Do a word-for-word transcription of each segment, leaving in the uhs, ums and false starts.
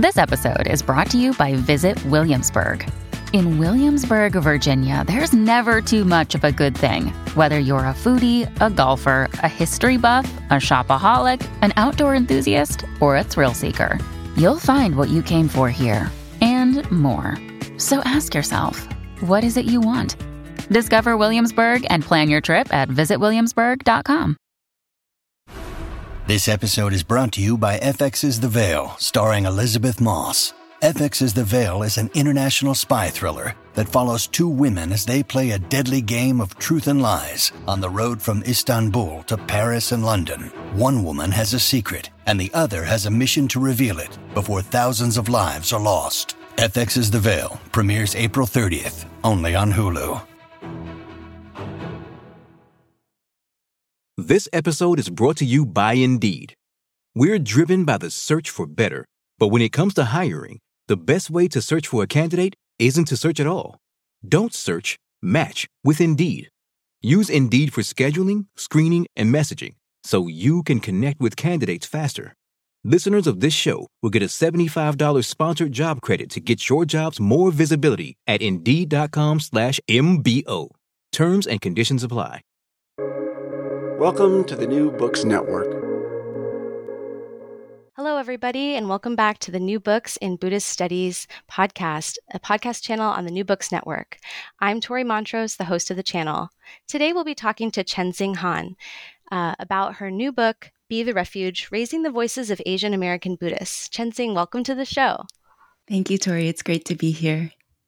This episode is brought to you by Visit Williamsburg. In Williamsburg, Virginia, there's never too much of a good thing. Whether you're a foodie, a golfer, a history buff, a shopaholic, an outdoor enthusiast, or a thrill seeker, you'll find what you came for here and more. So ask yourself, what is it you want? Discover Williamsburg and plan your trip at visit williamsburg dot com. This episode is brought to you by F X's The Veil, starring Elizabeth Moss. F X's The Veil is an international spy thriller that follows two women as they play a deadly game of truth and lies on the road from Istanbul to Paris and London. One woman has a secret, and the other has a mission to reveal it before thousands of lives are lost. F X's The Veil premieres April thirtieth, only on Hulu. This episode is brought to you by Indeed. We're driven by the search for better, but when it comes to hiring, the best way to search for a candidate isn't to search at all. Don't search, match with Indeed. Use Indeed for scheduling, screening, and messaging so you can connect with candidates faster. Listeners of this show will get a seventy-five dollars sponsored job credit to get your jobs more visibility at Indeed.com slash MBO. Terms and conditions apply. Welcome to the New Books Network. Hello, everybody, and welcome back to the New Books in Buddhist Studies podcast, a podcast channel on the New Books Network. I'm Tori Montrose, the host of the channel. Today, we'll be talking to Chenxing Han uh, about her new book, Be the Refuge, Raising the Voices of Asian American Buddhists. Chenxing, welcome to the show. Thank you, Tori. It's great to be here.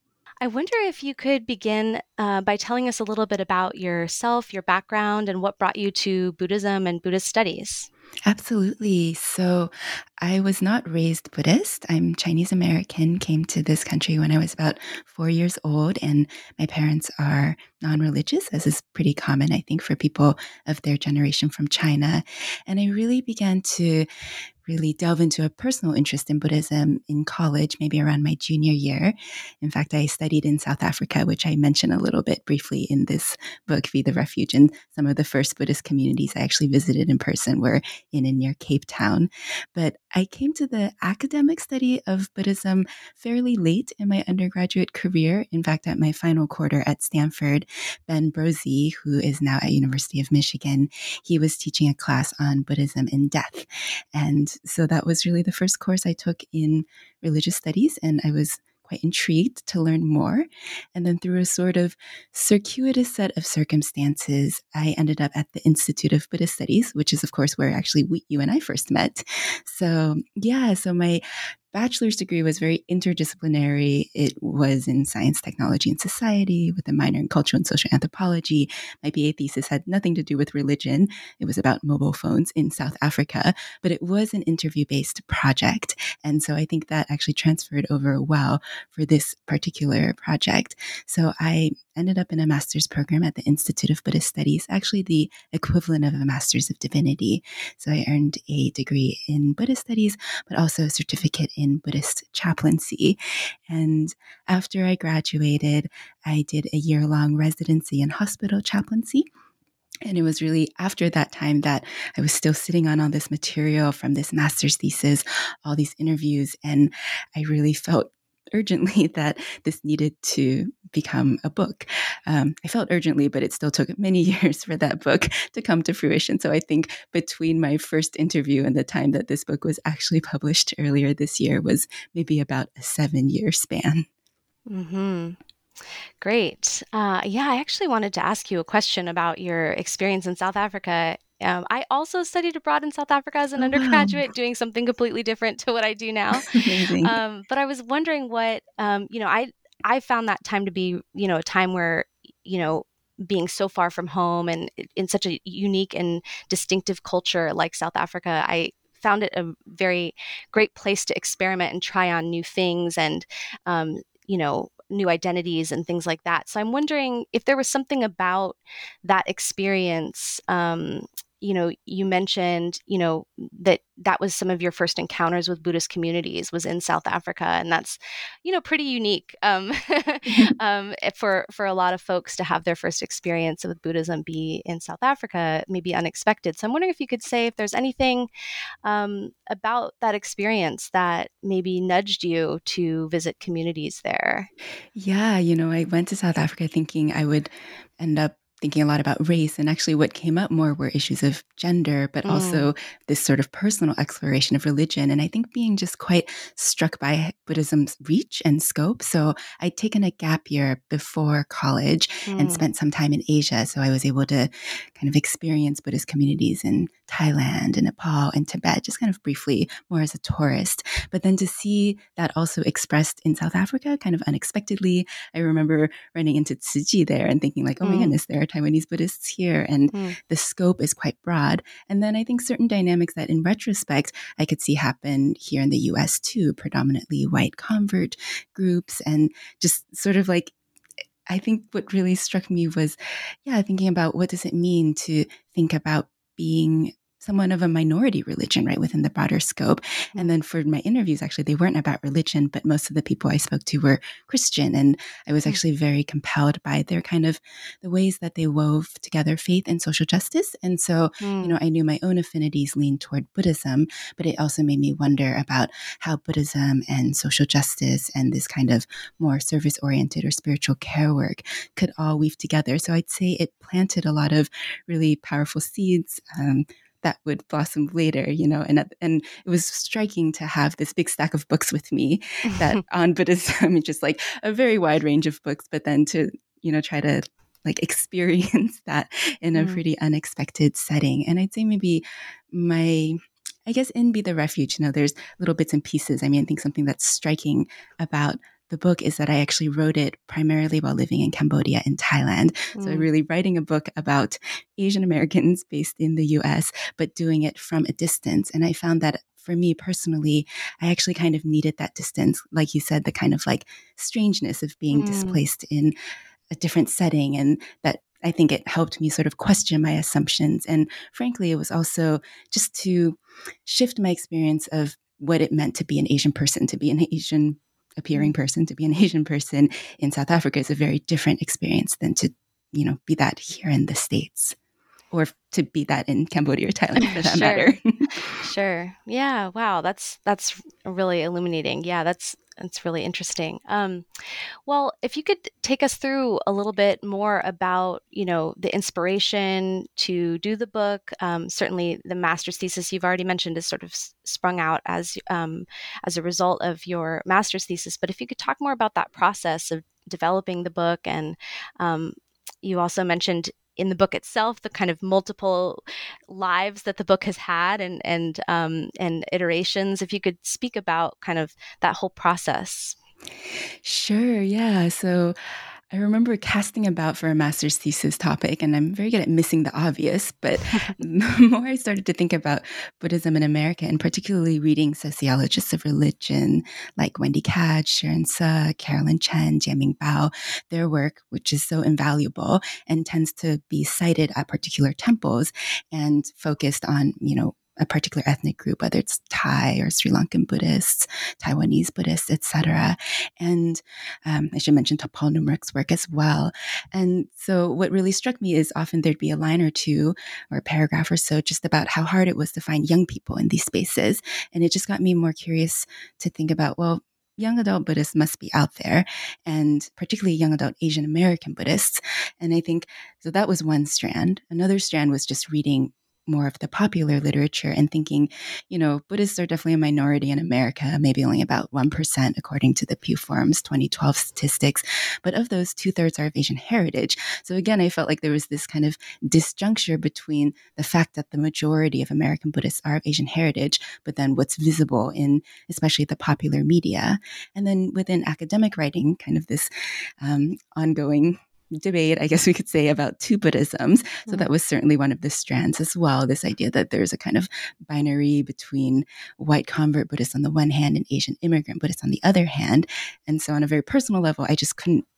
I wonder if you could begin uh, by telling us a little bit about yourself, your background, and what brought you to Buddhism and Buddhist studies. Absolutely. So I was not raised Buddhist. I'm Chinese American, came to this country when I was about four years old, and my parents are non-religious, as is pretty common, I think, for people of their generation from China. And I really began to really delve into a personal interest in Buddhism in college, maybe around my junior year. In fact, I studied in South Africa, which I mention a little bit briefly in this book, Be the Refuge. And some of the first Buddhist communities I actually visited in person were in and near Cape Town. But I came to the academic study of Buddhism fairly late in my undergraduate career. In fact, at my final quarter at Stanford, Ben Brozzi, who is now at University of Michigan, he was teaching a class on Buddhism and death. And so that was really the first course I took in religious studies, and I was quite intrigued to learn more. And then through a sort of circuitous set of circumstances, I ended up at the Institute of Buddhist Studies, which is, of course, where actually we, you and I first met. So yeah, so my bachelor's degree was very interdisciplinary. It was in science, technology, and society with a minor in cultural and social anthropology. My B A thesis had nothing to do with religion. It was about mobile phones in South Africa, but it was an interview-based project. And so I think that actually transferred over well for this particular project. So I ended up in a master's program at the Institute of Buddhist Studies, actually the equivalent of a master's of divinity. So I earned a degree in Buddhist studies, but also a certificate in Buddhist chaplaincy. And after I graduated, I did a year-long residency in hospital chaplaincy. And it was really after that time that I was still sitting on all this material from this master's thesis, all these interviews, and I really felt urgently that this needed to become a book. Um, I felt urgently, but it still took many years for that book to come to fruition. So I think between my first interview and the time that this book was actually published earlier this year was maybe about a seven-year span. Mm-hmm. Great. Uh, yeah, I actually wanted to ask you a question about your experience in South Africa. Um, I also studied abroad in South Africa as an Oh, undergraduate, wow. doing something completely different to what I do now. Amazing. Um, but I was wondering what, um, you know, I I found that time to be, you know, a time where, you know, being so far from home and in such a unique and distinctive culture like South Africa, I found it a very great place to experiment and try on new things and, um, you know, new identities and things like that. So I'm wondering if there was something about that experience, um, you know, you mentioned, you know, that that was some of your first encounters with Buddhist communities was in South Africa. And that's, you know, pretty unique um, um, for, for a lot of folks to have their first experience with Buddhism be in South Africa, maybe unexpected. So I'm wondering if you could say if there's anything um, about that experience that maybe nudged you to visit communities there. Yeah, you know, I went to South Africa thinking I would end up thinking a lot about race. And actually what came up more were issues of gender, but Mm. also this sort of personal exploration of religion. And I think being just quite struck by Buddhism's reach and scope. So I'd taken a gap year before college Mm. and spent some time in Asia. So I was able to kind of experience Buddhist communities in Thailand and Nepal and Tibet, just kind of briefly, more as a tourist. But then to see that also expressed in South Africa, kind of unexpectedly, I remember running into Tzu Chi there and thinking like, oh my Mm. goodness, there are Taiwanese Buddhists here. And Mm. the scope is quite broad. And then I think certain dynamics that in retrospect, I could see happen here in the U S too, predominantly white convert groups and just sort of like, I think what really struck me was, yeah, thinking about what does it mean to think about being someone of a minority religion, right, within the broader scope. And then for my interviews, actually, they weren't about religion, but most of the people I spoke to were Christian. And I was actually very compelled by their kind of the ways that they wove together faith and social justice. And so, Mm. you know, I knew my own affinities leaned toward Buddhism, but it also made me wonder about how Buddhism and social justice and this kind of more service-oriented or spiritual care work could all weave together. So I'd say it planted a lot of really powerful seeds um, that would blossom later, you know, and and it was striking to have this big stack of books with me that on Buddhism, just like a very wide range of books, but then to, you know, try to like experience that in a Mm. pretty unexpected setting. And I'd say maybe my, I guess in Be the Refuge, you know, there's little bits and pieces. I mean, I think something that's striking about the book is that I actually wrote it primarily while living in Cambodia and Thailand. So Mm. really writing a book about Asian Americans based in the U S, but doing it from a distance. And I found that for me personally, I actually kind of needed that distance. Like you said, the kind of like strangeness of being Mm. displaced in a different setting. And that I think it helped me sort of question my assumptions. And frankly, it was also just to shift my experience of what it meant to be an Asian person, to be an Asian appearing person, to be an Asian person in South Africa is a very different experience than to, you know, be that here in the States or to be that in Cambodia or Thailand for that Sure. matter. Sure. Yeah. Wow. That's that's really illuminating. Yeah. That's that's really interesting. Um, well, if you could take us through a little bit more about, you know, the inspiration to do the book. Um, certainly, the master's thesis you've already mentioned is sort of s- sprung out as um, as a result of your master's thesis. But if you could talk more about that process of developing the book, and um, you also mentioned in the book itself the kind of multiple lives that the book has had and and um, and iterations. If you could speak about kind of that whole process. Sure, yeah. So I remember casting about for a master's thesis topic, and I'm very good at missing the obvious, but the more I started to think about Buddhism in America, and particularly reading sociologists of religion like Wendy Katz, Sharon Suh, Carolyn Chen, Jiaming Bao, their work, which is so invaluable and tends to be cited at particular temples and focused on, you know, a particular ethnic group, whether it's Thai or Sri Lankan Buddhists, Taiwanese Buddhists, et cetera. And um, I should mention Paul Numrik's work as well. And so what really struck me is often there'd be a line or two or a paragraph or so just about how hard it was to find young people in these spaces. And it just got me more curious to think about, well, young adult Buddhists must be out there, and particularly young adult Asian American Buddhists. And I think, so that was one strand. Another strand was just reading more of the popular literature and thinking, you know, Buddhists are definitely a minority in America, maybe only about one percent according to the Pew Forum's twenty twelve statistics. But of those, two-thirds are of Asian heritage. So again, I felt like there was this kind of disjuncture between the fact that the majority of American Buddhists are of Asian heritage, but then what's visible in especially the popular media. And then within academic writing, kind of this um, ongoing debate, I guess we could say, about two Buddhisms. So that was certainly one of the strands as well, this idea that there's a kind of binary between white convert Buddhists on the one hand and Asian immigrant Buddhists on the other hand. And so on a very personal level, I just couldn't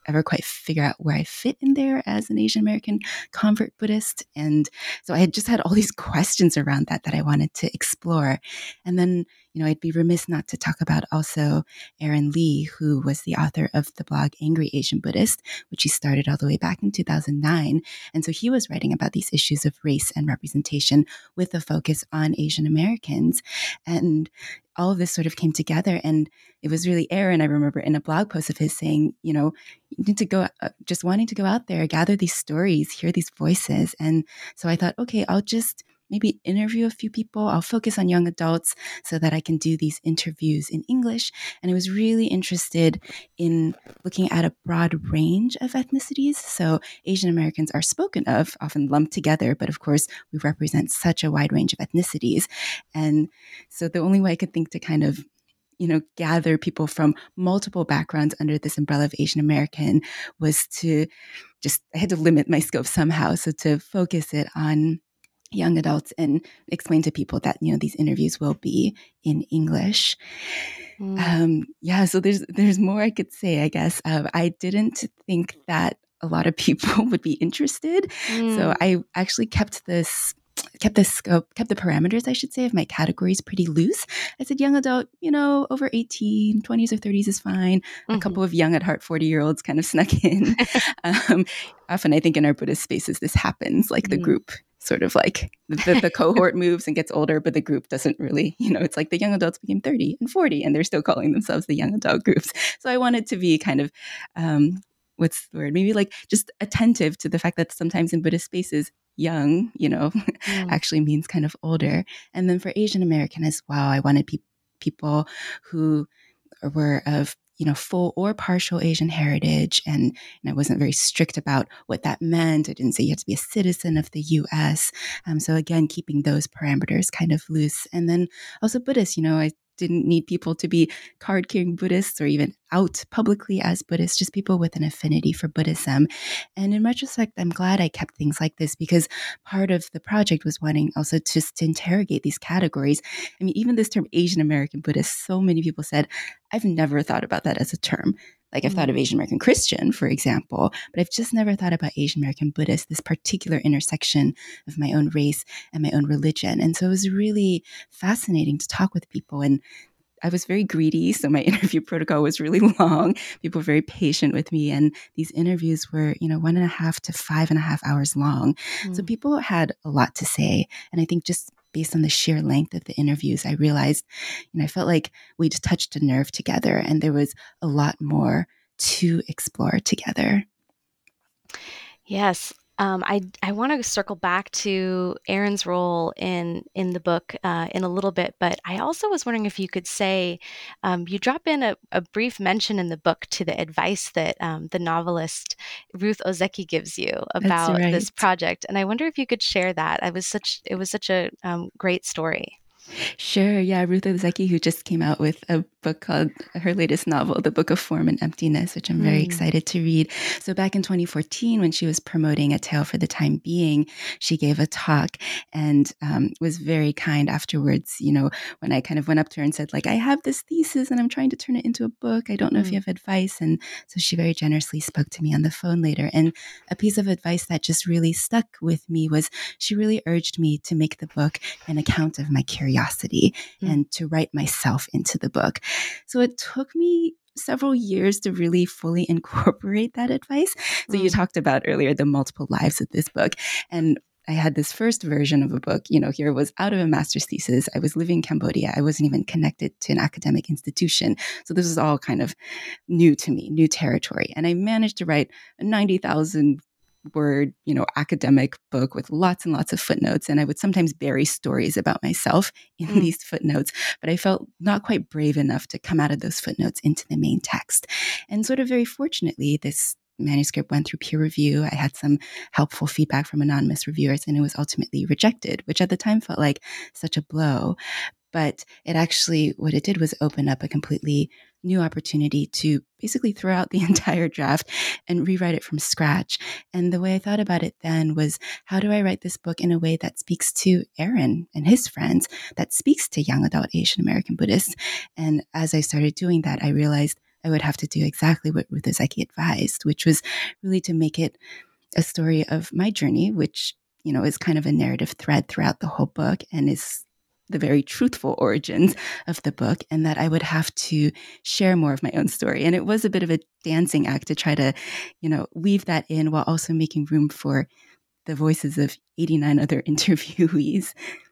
ever quite figure out where I fit in there as an Asian American convert Buddhist. And so I had just had all these questions around that that I wanted to explore. And then, you know, I'd be remiss not to talk about also Aaron Lee, who was the author of the blog Angry Asian Buddhist, which he started all the way back in two thousand nine. And so he was writing about these issues of race and representation with a focus on Asian Americans. And all of this sort of came together. And it was really Aaron, I remember in a blog post of his saying, you know, you need to go, uh, just wanting to go out there, gather these stories, hear these voices. And so I thought, okay, I'll just maybe interview a few people. I'll focus on young adults so that I can do these interviews in English. And I was really interested in looking at a broad range of ethnicities. So Asian Americans are spoken of, often lumped together, but of course we represent such a wide range of ethnicities. And so the only way I could think to kind of you know, gather people from multiple backgrounds under this umbrella of Asian American was to just, I had to limit my scope somehow. So to focus it on young adults and explain to people that, you know, these interviews will be in English. Mm. Um, yeah, so there's there's more I could say, I guess. Uh, I didn't think that a lot of people would be interested. Mm. So I actually kept this kept the scope, kept the parameters, I should say, of my categories pretty loose. I said young adult, you know, over eighteen, twenties or thirties is fine. Mm-hmm. A couple of young at heart forty-year-olds kind of snuck in. um, often I think in our Buddhist spaces, this happens, like the mm. group sort of like the, the cohort moves and gets older, but the group doesn't really, you know, it's like the young adults became thirty and forty and they're still calling themselves the young adult groups. So I wanted to be kind of, um, what's the word? Maybe like just attentive to the fact that sometimes in Buddhist spaces, young, you know, mm. actually means kind of older. And then for Asian American as well, I wanted pe- people who were of, you know, full or partial Asian heritage. And, and I wasn't very strict about what that meant. I didn't say you have to be a citizen of the U S. Um, so again, keeping those parameters kind of loose. And then also Buddhists, you know, I didn't need people to be card-carrying Buddhists or even out publicly as Buddhists, just people with an affinity for Buddhism. And in retrospect, I'm glad I kept things like this because part of the project was wanting also just to interrogate these categories. I mean, even this term Asian American Buddhist, so many people said, I've never thought about that as a term. Like I've mm-hmm. thought of Asian American Christian, for example, but I've just never thought about Asian American Buddhist, this particular intersection of my own race and my own religion. And so it was really fascinating to talk with people. And I was very greedy, so my interview protocol was really long. People were very patient with me. And these interviews were, you know, one and a half to five and a half hours long. Mm-hmm. So people had a lot to say. And I think just based on the sheer length of the interviews, I realized, you know, I felt like we just touched a nerve together and there was a lot more to explore together. Yes. Um, I I want to circle back to Aaron's role in in the book uh, in a little bit, but I also was wondering if you could say, um, you drop in a, a brief mention in the book to the advice that um, the novelist Ruth Ozeki gives you about right. this project, and I wonder if you could share that. I was such it was such a um, great story. Sure. Yeah. Ruth Ozeki, who just came out with a book called her latest novel, The Book of Form and Emptiness, which I'm very mm. excited to read. So back in twenty fourteen, when she was promoting A Tale for the Time Being, she gave a talk and um, was very kind afterwards. You know, when I kind of went up to her and said, like, I have this thesis and I'm trying to turn it into a book. I don't know mm. if you have advice. And so she very generously spoke to me on the phone later. And a piece of advice that just really stuck with me was she really urged me to make the book an account of my curiosity. Curiosity mm. and to write myself into the book. So it took me several years to really fully incorporate that advice. So mm. you talked about earlier the multiple lives of this book. And I had this first version of a book, you know, here was out of a master's thesis. I was living in Cambodia. I wasn't even connected to an academic institution. So this was all kind of new to me, new territory. And I managed to write a ninety thousand word, you know, academic book with lots and lots of footnotes. And I would sometimes bury stories about myself in mm. these footnotes, but I felt not quite brave enough to come out of those footnotes into the main text. And sort of very fortunately, this manuscript went through peer review. I had some helpful feedback from anonymous reviewers, and it was ultimately rejected, which at the time felt like such a blow. But it actually, what it did was open up a completely new opportunity to basically throw out the entire draft and rewrite it from scratch. And the way I thought about it then was, how do I write this book in a way that speaks to Aaron and his friends, that speaks to young adult Asian American Buddhists? And as I started doing that, I realized I would have to do exactly what Ruth Ozeki advised, which was really to make it a story of my journey, which, you know, is kind of a narrative thread throughout the whole book and is the very truthful origins of the book, and that I would have to share more of my own story. And it was a bit of a dancing act to try to, you know, weave that in while also making room for the voices of eighty-nine other interviewees.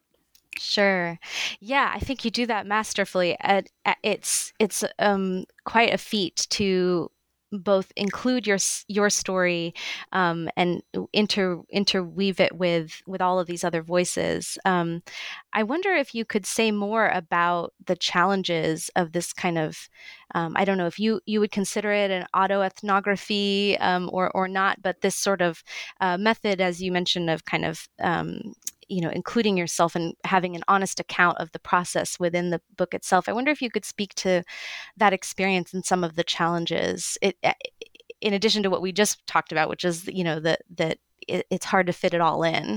Sure. Yeah, I think you do that masterfully. Uh, it's it's um, quite a feat to both include your your story um, and inter interweave it with with all of these other voices. Um, I wonder if you could say more about the challenges of this kind of. Um, I don't know if you you would consider it an autoethnography um, or or not, but this sort of uh, method, as you mentioned, of kind of um, you know, including yourself and having an honest account of the process within the book itself. I wonder if you could speak to that experience and some of the challenges. It, in addition to what we just talked about, which is, you know, that that it, it's hard to fit it all in.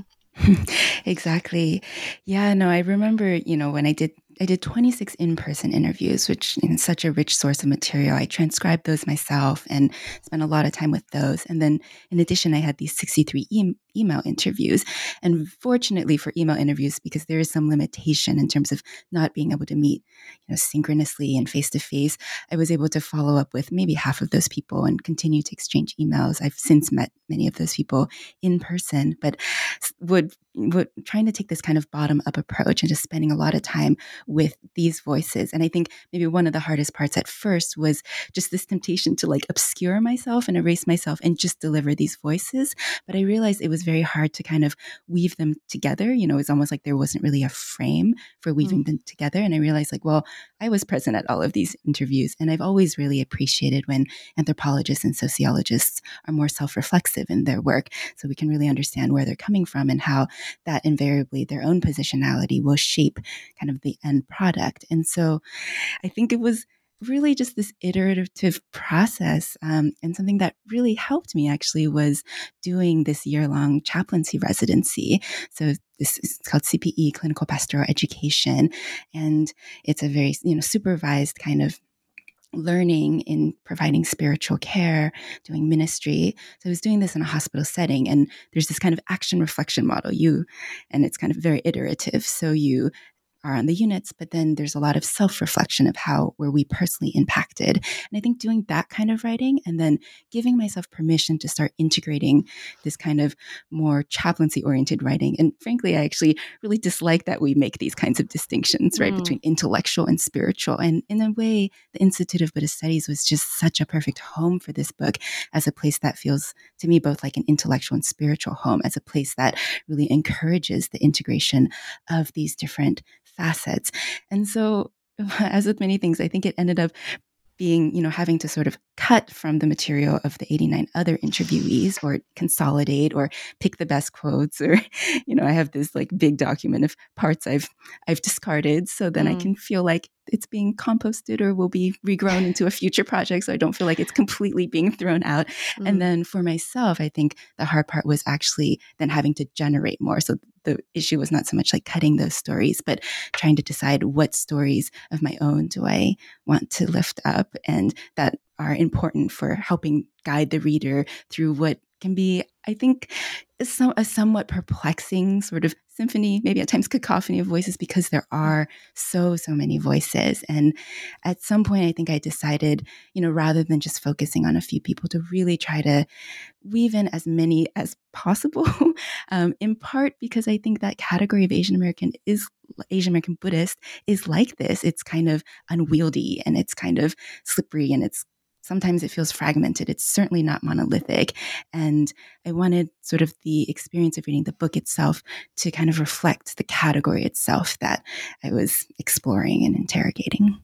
Exactly. Yeah, no, I remember, you know, when I did I did twenty-six in-person interviews, which is such a rich source of material. I transcribed those myself and spent a lot of time with those. And then in addition, I had these sixty-three e- email interviews. And fortunately for email interviews, because there is some limitation in terms of not being able to meet, you know, synchronously and face-to-face, I was able to follow up with maybe half of those people and continue to exchange emails. I've since met many of those people in person, but would, would trying to take this kind of bottom-up approach and just spending a lot of time with these voices. And I think maybe one of the hardest parts at first was just this temptation to like obscure myself and erase myself and just deliver these voices. But I realized it was very hard to kind of weave them together. You know, it's almost like there wasn't really a frame for weaving mm. them together. And I realized like, well, I was present at all of these interviews. And I've always really appreciated when anthropologists and sociologists are more self-reflexive in their work. So we can really understand where they're coming from and how that invariably their own positionality will shape kind of the end product. And so I think it was really just this iterative process. Um, and something that really helped me actually was doing this year-long chaplaincy residency. So this is called C P E, Clinical Pastoral Education. And it's a very, you know, supervised kind of learning in providing spiritual care, doing ministry. So I was doing this in a hospital setting, and there's this kind of action reflection model. You, and it's kind of very iterative. So you are on the units, but then there's a lot of self-reflection of how were we personally impacted. And I think doing that kind of writing and then giving myself permission to start integrating this kind of more chaplaincy oriented writing. And frankly, I actually really dislike that we make these kinds of distinctions, right, mm. between intellectual and spiritual. And in a way, the Institute of Buddhist Studies was just such a perfect home for this book as a place that feels to me both like an intellectual and spiritual home, as a place that really encourages the integration of these different facets. And so, as with many things, I think it ended up being, you know, having to sort of cut from the material of the eighty-nine other interviewees or consolidate or pick the best quotes, or, you know, I have this like big document of parts I've I've discarded, so then mm. I can feel like it's being composted or will be regrown into a future project, so I don't feel like it's completely being thrown out. Mm. And then for myself, I think the hard part was actually then having to generate more. So the issue was not so much like cutting those stories, but trying to decide what stories of my own do I want to lift up and that are important for helping guide the reader through what can be, I think, a, some, a somewhat perplexing sort of symphony, maybe at times cacophony of voices, because there are so, so many voices. And at some point, I think I decided, you know, rather than just focusing on a few people, to really try to weave in as many as possible, um, in part because I think that category of Asian American is Asian American Buddhist is like this. It's kind of unwieldy and it's kind of slippery and it's sometimes it feels fragmented. It's certainly not monolithic. And I wanted sort of the experience of reading the book itself to kind of reflect the category itself that I was exploring and interrogating.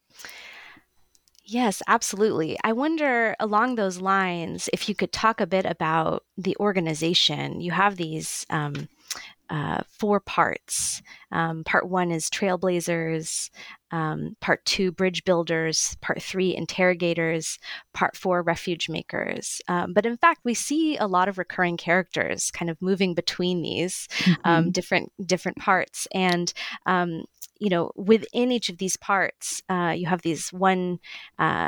Yes, absolutely. I wonder along those lines, if you could talk a bit about the organization. You have these um, uh, four parts. Um, part one is Trailblazers, um, part two, Bridge Builders, part three, Interrogators, part four, Refuge Makers. Um, but in fact, we see a lot of recurring characters kind of moving between these mm-hmm. um, different different parts. And um, you know, within each of these parts, uh, you have these one uh,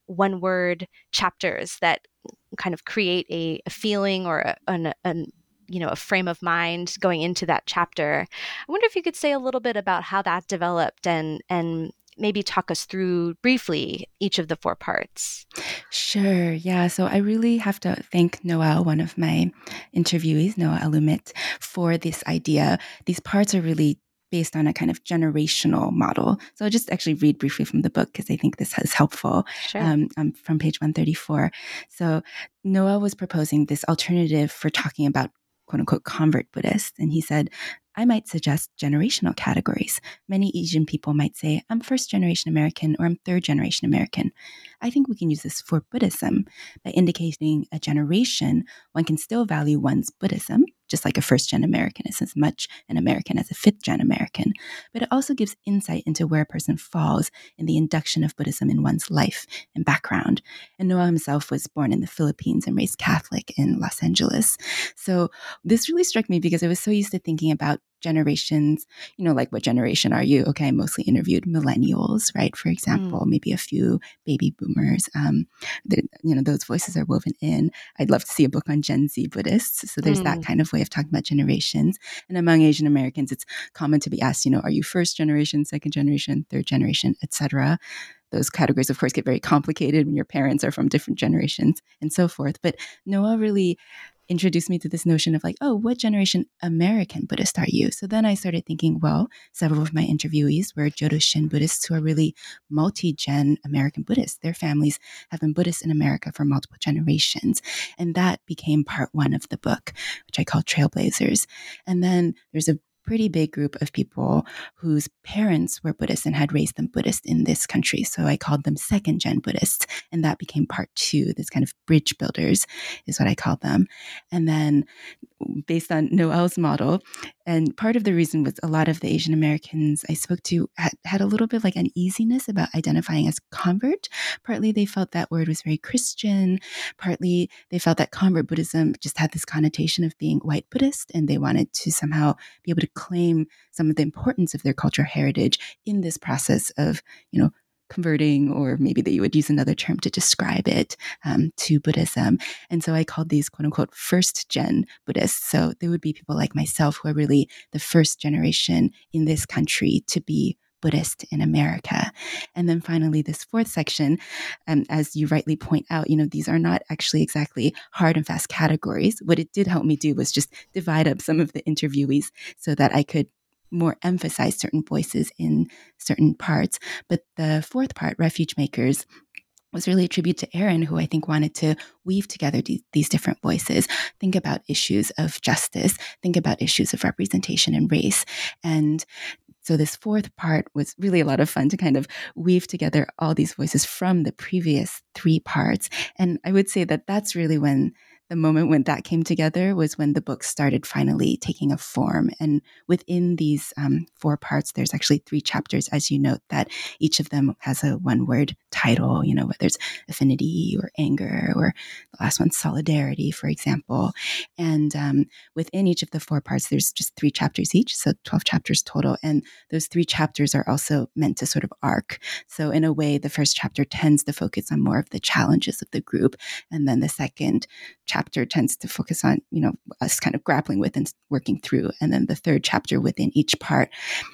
one word chapters that kind of create a, a feeling or a, an, an you know, a frame of mind going into that chapter. I wonder if you could say a little bit about how that developed and and maybe talk us through briefly each of the four parts. Sure. Yeah. So I really have to thank Noelle, one of my interviewees, Noelle Alumit, for this idea. These parts are really based on a kind of generational model. So I'll just actually read briefly from the book because I think this is helpful. Sure. Um, um, from page one thirty-four. So Noelle was proposing this alternative for talking about quote unquote convert Buddhists. And he said, I might suggest generational categories. Many Asian people might say, I'm first generation American or I'm third generation American. I think we can use this for Buddhism. By indicating a generation, one can still value one's Buddhism, just like a first gen American is as much an American as a fifth gen American. But it also gives insight into where a person falls in the induction of Buddhism in one's life and background. And Noelle himself was born in the Philippines and raised Catholic in Los Angeles. So this really struck me because I was so used to thinking about generations, you know, like what generation are you? Okay, I mostly interviewed millennials, right? For example, mm. maybe a few baby boomers. Um, the, you know, those voices are woven in. I'd love to see a book on Gen Z Buddhists. So there's mm. that kind of way of talking about generations. And among Asian Americans, it's common to be asked, you know, are you first generation, second generation, third generation, et cetera? Those categories, of course, get very complicated when your parents are from different generations and so forth. But Noelle really introduced me to this notion of like, oh, what generation American Buddhist are you? So then I started thinking, well, several of my interviewees were Jodo Shin Buddhists who are really multi-gen American Buddhists. Their families have been Buddhists in America for multiple generations. And that became part one of the book, which I call Trailblazers. And then there's a pretty big group of people whose parents were Buddhists and had raised them Buddhist in this country. So I called them second gen Buddhists. And that became part two. This kind of bridge builders is what I called them. And then based on Noelle's model, and part of the reason was a lot of the Asian Americans I spoke to had, had a little bit like uneasiness about identifying as convert. Partly they felt that word was very Christian. Partly they felt that convert Buddhism just had this connotation of being white Buddhist, and they wanted to somehow be able to claim some of the importance of their cultural heritage in this process of, you know, converting, or maybe that you would use another term to describe it, um, to Buddhism. And so I called these quote unquote first gen Buddhists. So there would be people like myself who are really the first generation in this country to be Buddhist in America. And then finally, this fourth section, um, as you rightly point out, you know, these are not actually exactly hard and fast categories. What it did help me do was just divide up some of the interviewees so that I could more emphasize certain voices in certain parts. But the fourth part, Refuge Makers, was really a tribute to Aaron, who I think wanted to weave together d- these different voices, think about issues of justice, think about issues of representation and race. And so this fourth part was really a lot of fun to kind of weave together all these voices from the previous three parts. And I would say that that's really when the moment when that came together was when the book started finally taking a form. And within these um, four parts, there's actually three chapters, as you note, that each of them has a one-word title, you know, whether it's affinity or anger, or the last one, solidarity, for example. And um, within each of the four parts, there's just three chapters each, so twelve chapters total. And those three chapters are also meant to sort of arc. So in a way, the first chapter tends to focus on more of the challenges of the group. And then the second chapter chapter tends to focus on, you know, us kind of grappling with and working through. And then the third chapter within each part,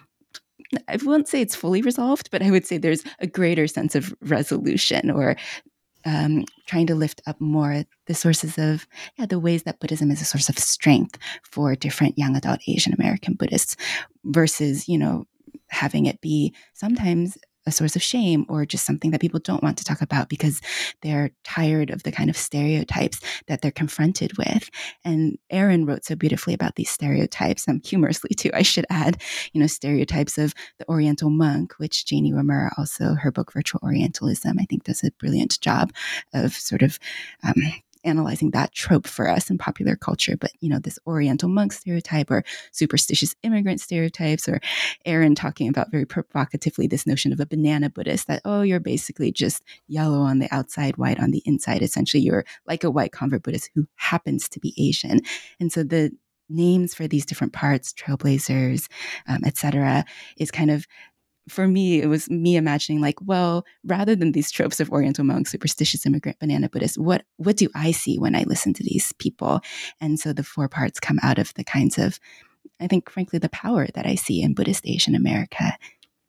I won't say it's fully resolved, but I would say there's a greater sense of resolution, or um, trying to lift up more the sources of, yeah, the ways that Buddhism is a source of strength for different young adult Asian American Buddhists, versus, you know, having it be sometimes a source of shame, or just something that people don't want to talk about because they're tired of the kind of stereotypes that they're confronted with. And Aaron wrote so beautifully about these stereotypes, um, humorously too, I should add, you know, stereotypes of the Oriental monk, which Janie Wimura, also her book Virtual Orientalism, I think does a brilliant job of sort of um, analyzing that trope for us in popular culture. But, you know, this Oriental monk stereotype, or superstitious immigrant stereotypes, or Aaron talking about very provocatively this notion of a banana Buddhist, that, oh, you're basically just yellow on the outside, white on the inside. Essentially, you're like a white convert Buddhist who happens to be Asian. And so the names for these different parts, Trailblazers, um, et cetera, is kind of for me, it was me imagining like, well, rather than these tropes of Oriental monks, superstitious immigrant, banana Buddhists, what what do I see when I listen to these people? And so the four parts come out of the kinds of, I think, frankly, the power that I see in Buddhist Asian America.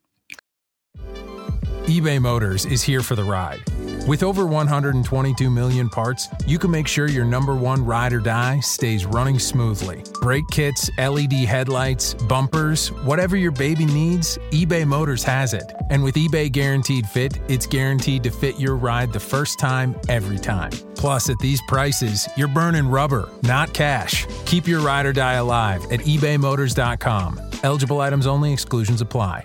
eBay Motors is here for the ride. With over one hundred twenty-two million parts, you can make sure your number one ride or die stays running smoothly. Brake kits, L E D headlights, bumpers, whatever your baby needs, eBay Motors has it. And with eBay Guaranteed Fit, it's guaranteed to fit your ride the first time, every time. Plus, at these prices, you're burning rubber, not cash. Keep your ride or die alive at ebay motors dot com. Eligible items only. Exclusions apply.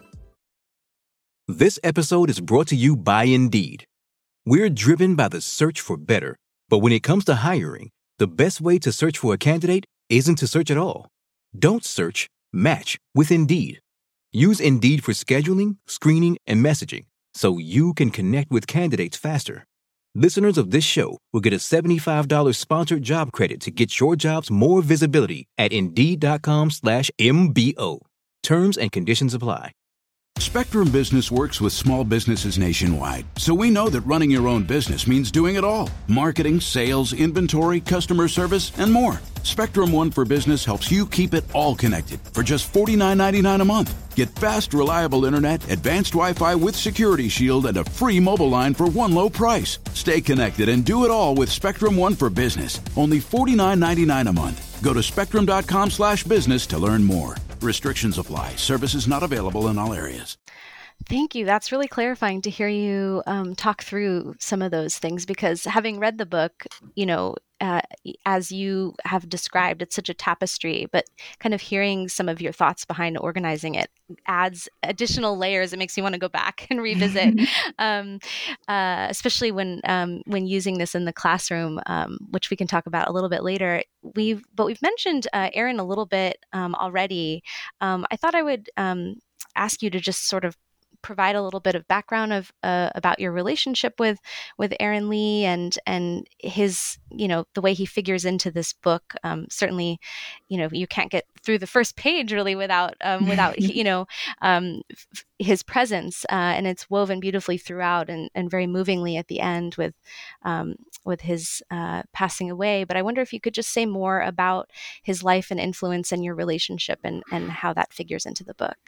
This episode is brought to you by Indeed. We're driven by the search for better, but when it comes to hiring, the best way to search for a candidate isn't to search at all. Don't search, match with Indeed. Use Indeed for scheduling, screening, and messaging so you can connect with candidates faster. Listeners of this show will get a seventy-five dollars sponsored job credit to get your jobs more visibility at Indeed.com slash MBO. Terms and conditions apply. Spectrum Business works with small businesses nationwide, so we know that running your own business means doing it all. Marketing, sales, inventory, customer service, and more. Spectrum One for Business helps you keep it all connected for just forty-nine ninety-nine a month. Get fast, reliable internet, advanced Wi-Fi with Security Shield, and a free mobile line for one low price. Stay connected and do it all with Spectrum One for Business. Only forty-nine ninety-nine a month. Go to spectrum.com slash business to learn more. Restrictions apply. Services not available in all areas. Thank you. That's really clarifying to hear you um, talk through some of those things, because having read the book, you know, uh, as you have described, it's such a tapestry, but kind of hearing some of your thoughts behind organizing it adds additional layers. It makes me want to go back and revisit, um, uh, especially when um, when using this in the classroom, um, which we can talk about a little bit later. We've but we've mentioned uh, Aaron a little bit um, already. Um, I thought I would um, ask you to just sort of provide a little bit of background of uh, about your relationship with with Aaron Lee and and his, you know, the way he figures into this book. Um, certainly, you know, you can't get through the first page really without um, without you know um, f- his presence, uh, and it's woven beautifully throughout and, and very movingly at the end with um, with his uh, passing away. But I wonder if you could just say more about his life and influence and your relationship and and how that figures into the book.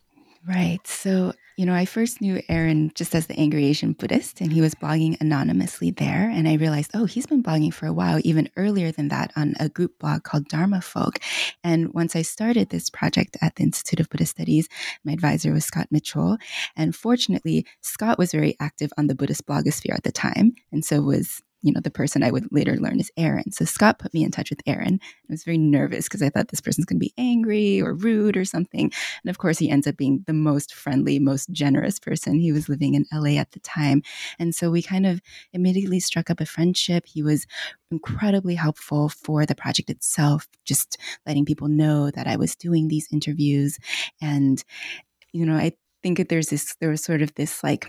Right. So, you know, I first knew Aaron just as the Angry Asian Buddhist, and he was blogging anonymously there. And I realized, oh, he's been blogging for a while, even earlier than that, on a group blog called Dharma Folk. And once I started this project at the Institute of Buddhist Studies, my advisor was Scott Mitchell. And fortunately, Scott was very active on the Buddhist blogosphere at the time. And so was you know, the person I would later learn is Aaron. So Scott put me in touch with Aaron. I was very nervous because I thought this person's going to be angry or rude or something. And of course, he ends up being the most friendly, most generous person. He was living in L A at the time. And so we kind of immediately struck up a friendship. He was incredibly helpful for the project itself, just letting people know that I was doing these interviews. And, you know, I think that there's this, there was sort of this like,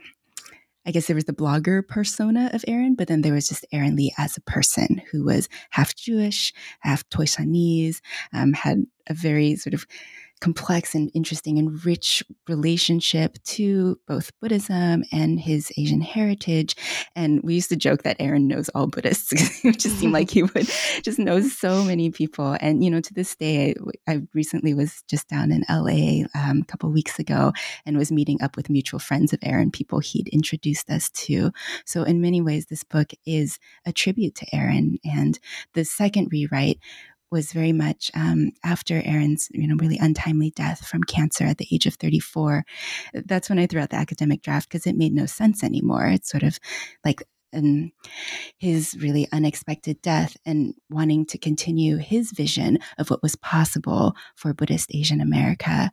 I guess there was the blogger persona of Aaron, but then there was just Aaron Lee as a person who was half Jewish, half Toisanese, um, had a very sort of complex and interesting and rich relationship to both Buddhism and his Asian heritage. And we used to joke that Aaron knows all Buddhists. It just seemed like he would just know so many people. And, you know, to this day, I, I recently was just down in L A um, a couple of weeks ago and was meeting up with mutual friends of Aaron, people he'd introduced us to. So in many ways, this book is a tribute to Aaron. And the second rewrite was very much um, after Aaron's, you know, really untimely death from cancer at the age of thirty-four. That's when I threw out the academic draft because it made no sense anymore. It's sort of like um, his really unexpected death and wanting to continue his vision of what was possible for Buddhist Asian America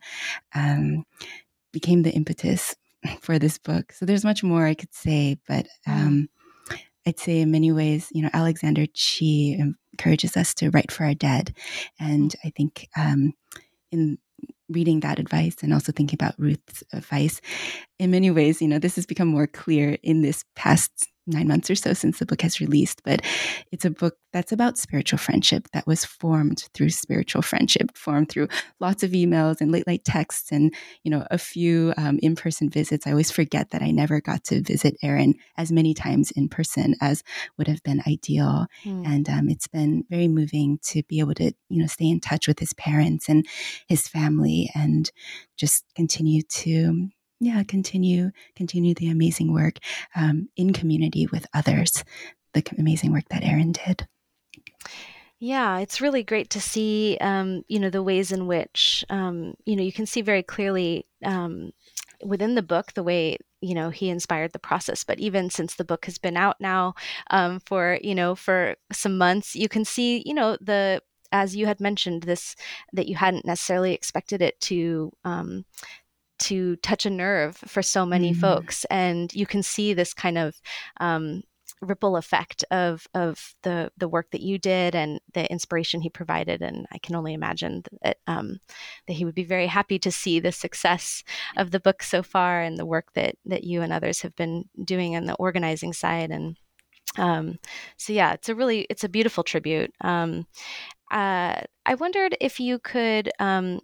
um, became the impetus for this book. So there's much more I could say, but um, I'd say in many ways, you know, Alexander Chee encourages us to write for our dead. And I think um, in reading that advice and also thinking about Ruth's advice, in many ways, you know, this has become more clear in this past nine months or so since the book has released, but it's a book that's about spiritual friendship that was formed through spiritual friendship, formed through lots of emails and late night texts and, you know, a few um, in-person visits. I always forget that I never got to visit Aaron as many times in person as would have been ideal. Mm. And um, it's been very moving to be able to, you know, stay in touch with his parents and his family and just continue to Yeah, continue continue the amazing work um, in community with others, the amazing work that Aaron did. Yeah, it's really great to see, um, you know, the ways in which, um, you know, you can see very clearly um, within the book the way, you know, he inspired the process. But even since the book has been out now um, for, you know, for some months, you can see, you know, the, as you had mentioned, this, that you hadn't necessarily expected it to um to touch a nerve for so many mm. folks. And you can see this kind of um, ripple effect of of the the work that you did and the inspiration he provided. And I can only imagine that, um, that he would be very happy to see the success of the book so far and the work that that you and others have been doing on the organizing side. And um, so, yeah, it's a really, it's a beautiful tribute. Um, uh, I wondered if you could, um,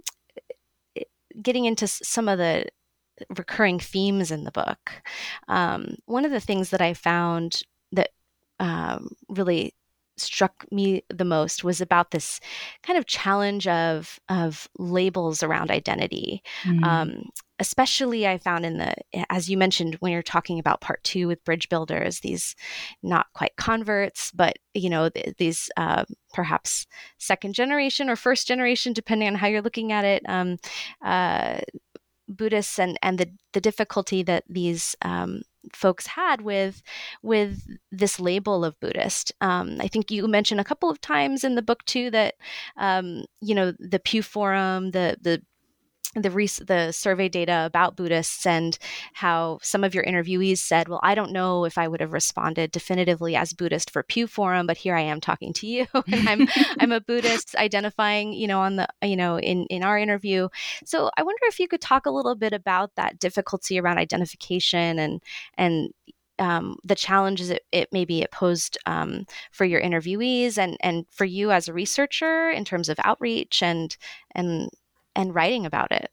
getting into some of the recurring themes in the book. Um, one of the things that I found that um, really struck me the most was about this kind of challenge of of labels around identity. Mm. Um, especially I found in the, as you mentioned, when you're talking about part two with bridge builders, these not quite converts, but, you know, th- these uh, perhaps second generation or first generation, depending on how you're looking at it, um, uh, Buddhists and, and the, the difficulty that these um, folks had with with this label of Buddhist. Um, I think you mentioned a couple of times in the book too that um, you know, the Pew Forum, the the the res- the survey data about Buddhists, and how some of your interviewees said, well, I don't know if I would have responded definitively as Buddhist for Pew Forum, but here I am talking to you, and I'm I'm a Buddhist identifying, you know, on the, you know, in, in our interview. So I wonder if you could talk a little bit about that difficulty around identification and and Um, the challenges it, it maybe it posed um, for your interviewees and and for you as a researcher in terms of outreach and and and writing about it.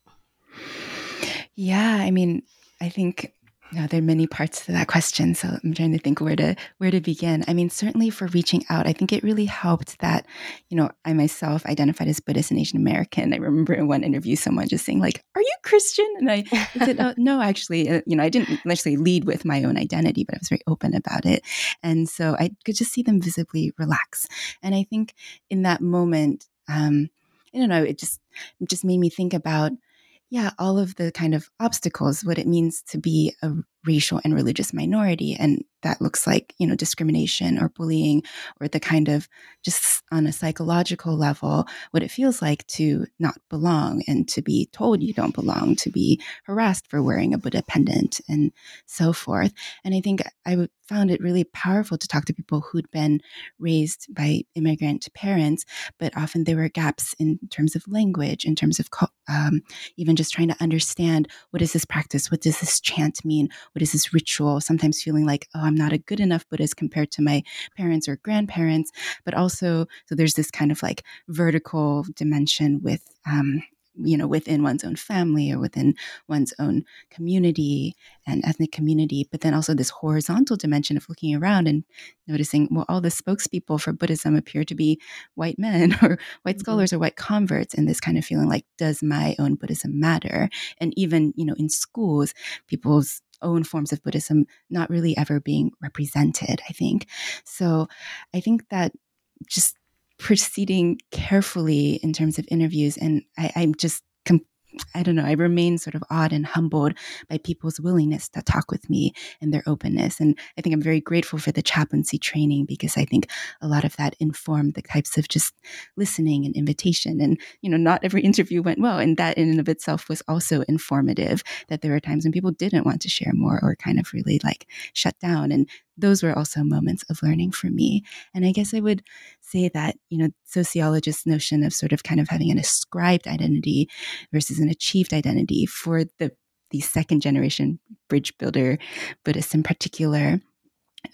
Yeah, I mean, I think you know, there are many parts to that question, so I'm trying to think where to where to begin. I mean, certainly for reaching out, I think it really helped that, you know, I myself identified as Buddhist and Asian American. I remember in one interview someone just saying like, "Are you Christian?" And I, I said, oh, "No, actually, uh, you know, I didn't necessarily lead with my own identity, but I was very open about it." And so I could just see them visibly relax. And I think in that moment, um, I don't know, it just it just made me think about, yeah, all of the kind of obstacles, what it means to be a racial and religious minority. And that looks like, you know, discrimination or bullying, or the kind of just on a psychological level, what it feels like to not belong and to be told you don't belong, to be harassed for wearing a Buddha pendant and so forth. And I think I found it really powerful to talk to people who'd been raised by immigrant parents, but often there were gaps in terms of language, in terms of um, even just trying to understand, what is this practice? What does this chant mean? What is this ritual? Sometimes feeling like, oh, I'm not a good enough Buddhist compared to my parents or grandparents, but also, so there's this kind of like vertical dimension with, um, you know, within one's own family or within one's own community and ethnic community, but then also this horizontal dimension of looking around and noticing, well, all the spokespeople for Buddhism appear to be white men or white mm-hmm. scholars or white converts, and this kind of feeling like, does my own Buddhism matter? And even, you know, in schools, people's own forms of Buddhism not really ever being represented, I think. So I think that just proceeding carefully in terms of interviews, and I, I'm just, com- I don't know, I remain sort of awed and humbled by people's willingness to talk with me and their openness. And I think I'm very grateful for the chaplaincy training, because I think a lot of that informed the types of just listening and invitation. And, you know, not every interview went well. And that in and of itself was also informative, that there were times when people didn't want to share more or kind of really like shut down. And those were also moments of learning for me. And I guess I would say that, you know, sociologists' notion of sort of kind of having an ascribed identity versus an achieved identity for the the second generation bridge builder Buddhists in particular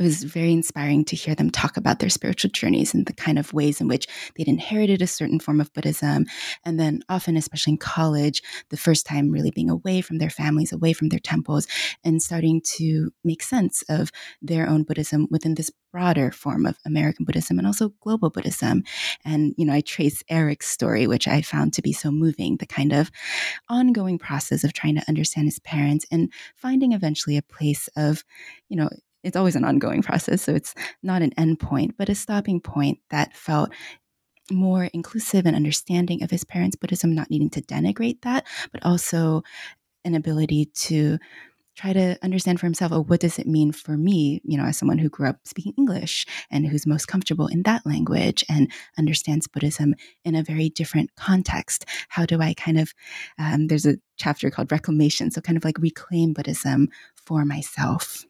it was very inspiring to hear them talk about their spiritual journeys and the kind of ways in which they'd inherited a certain form of Buddhism. And then often, especially in college, the first time really being away from their families, away from their temples, and starting to make sense of their own Buddhism within this broader form of American Buddhism and also global Buddhism. And, you know, I trace Eric's story, which I found to be so moving, the kind of ongoing process of trying to understand his parents and finding eventually a place of, you know, it's always an ongoing process, so it's not an end point, but a stopping point that felt more inclusive and understanding of his parents' Buddhism, not needing to denigrate that, but also an ability to try to understand for himself, oh, what does it mean for me, you know, as someone who grew up speaking English and who's most comfortable in that language and understands Buddhism in a very different context? How do I kind of, um, there's a chapter called Reclamation, so kind of like reclaim Buddhism for myself.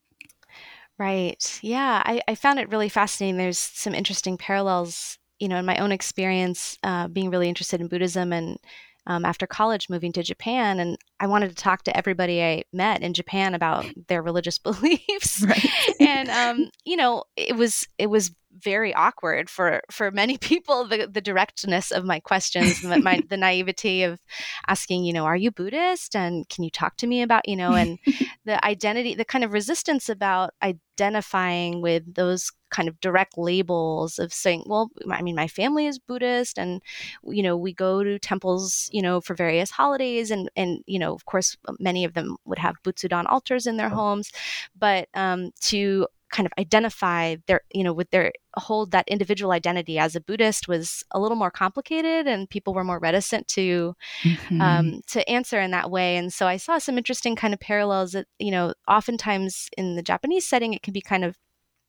Right. Yeah, I, I found it really fascinating. There's some interesting parallels, you know, in my own experience, uh, being really interested in Buddhism and um, after college moving to Japan. And I wanted to talk to everybody I met in Japan about their religious beliefs. Right. And, um, you know, it was it was very awkward for, for many people, the, the directness of my questions, the, my, the naivety of asking, you know, are you Buddhist? And can you talk to me about, you know, and the identity, the kind of resistance about identifying with those kind of direct labels of saying, well, I mean, my family is Buddhist and, you know, we go to temples, you know, for various holidays. And, and, you know, of course, many of them would have Butsudan altars in their homes, but um, to kind of identify their, you know, with their hold that individual identity as a Buddhist was a little more complicated, and people were more reticent to mm-hmm. um, to answer in that way. And so I saw some interesting kind of parallels that, you know, oftentimes in the Japanese setting, it can be kind of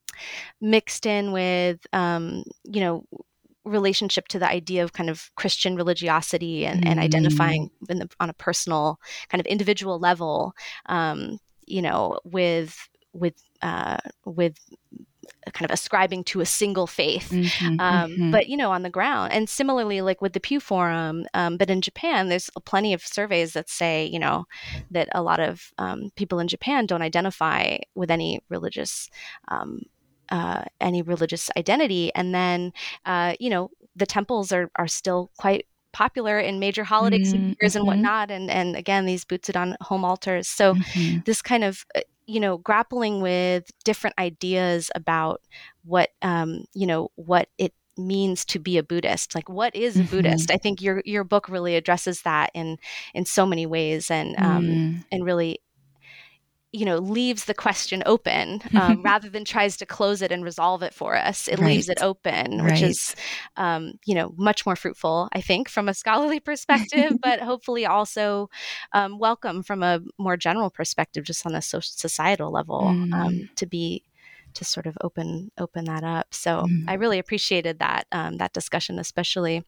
mixed in with, um, you know, relationship to the idea of kind of Christian religiosity and, mm-hmm. and identifying in the, on a personal kind of individual level, um, you know, with with uh, with kind of ascribing to a single faith, mm-hmm, um, mm-hmm. but, you know, on the ground. And similarly, like with the Pew Forum, um, but in Japan, there's plenty of surveys that say, you know, that a lot of um, people in Japan don't identify with any religious um, uh, any religious identity. And then, uh, you know, the temples are are still quite popular in major holidays mm-hmm. and years and whatnot. And, and again, these Butsudan home altars. So mm-hmm. this kind of, you know, grappling with different ideas about what, um, you know, what it means to be a Buddhist. Like, what is a mm-hmm. Buddhist? I think your your book really addresses that in in so many ways, and um, mm. and really, you know, leaves the question open um, rather than tries to close it and resolve it for us. It right. leaves it open, which right. is, um, you know, much more fruitful, I think, from a scholarly perspective, but hopefully also um, welcome from a more general perspective, just on a social, societal level, mm. um, to be to sort of open open that up. So mm. I really appreciated that um, that discussion, especially.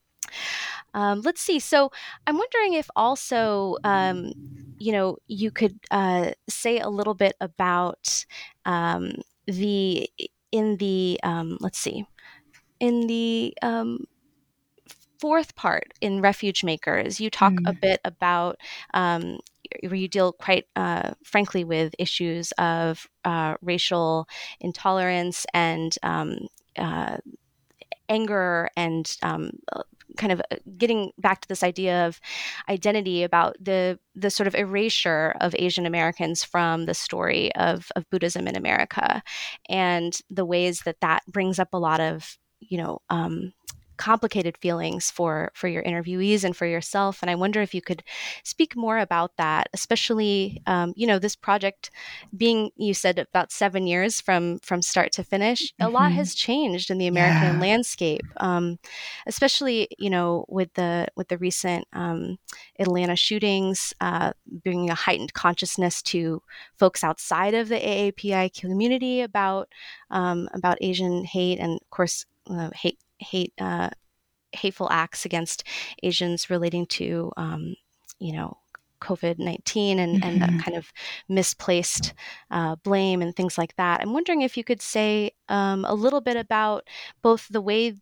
Um, let's see. So I'm wondering if also, um, you know, you could uh, say a little bit about um, the, in the, um, let's see, in the um, fourth part in Refuge Makers, you talk mm. a bit about, um, where you deal quite uh, frankly with issues of uh, racial intolerance and um, uh, anger and um, kind of getting back to this idea of identity, about the the sort of erasure of Asian Americans from the story of, of Buddhism in America, and the ways that that brings up a lot of, you know, um, complicated feelings for for your interviewees and for yourself. And I wonder if you could speak more about that, especially, um, you know, this project being, you said, about seven years from from start to finish. Mm-hmm. A lot has changed in the American yeah. landscape, um, especially, you know, with the with the recent um, Atlanta shootings, uh, bringing a heightened consciousness to folks outside of the A A P I community about um, about Asian hate, and of course, uh, hate. hate uh, hateful acts against Asians relating to, um, you know, COVID nineteen and, mm-hmm. and the kind of misplaced uh, blame and things like that. I'm wondering if you could say um, a little bit about both the way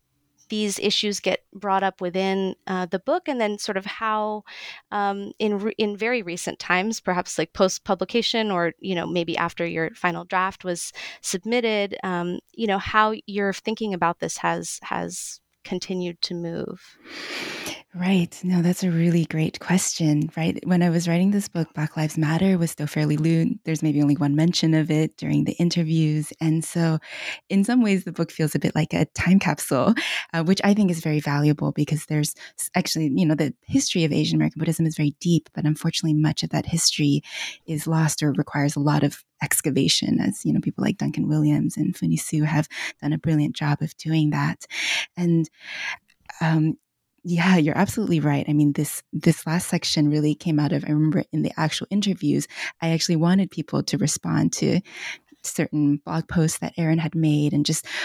these issues get brought up within uh, the book, and then sort of how um, in re- in very recent times, perhaps like post publication, or you know maybe after your final draft was submitted, um, you know how your thinking about this has has continued to move. Right. No, that's a really great question, right? When I was writing this book, Black Lives Matter was still fairly new. There's maybe only one mention of it during the interviews. And so in some ways, the book feels a bit like a time capsule, uh, which I think is very valuable because there's actually, you know, the history of Asian American Buddhism is very deep, but unfortunately, much of that history is lost or requires a lot of excavation, as, you know, people like Duncan Williams and Funi Su have done a brilliant job of doing that. And, um, yeah, you're absolutely right. I mean, this this last section really came out of, I remember in the actual interviews, I actually wanted people to respond to certain blog posts that Aaron had made and just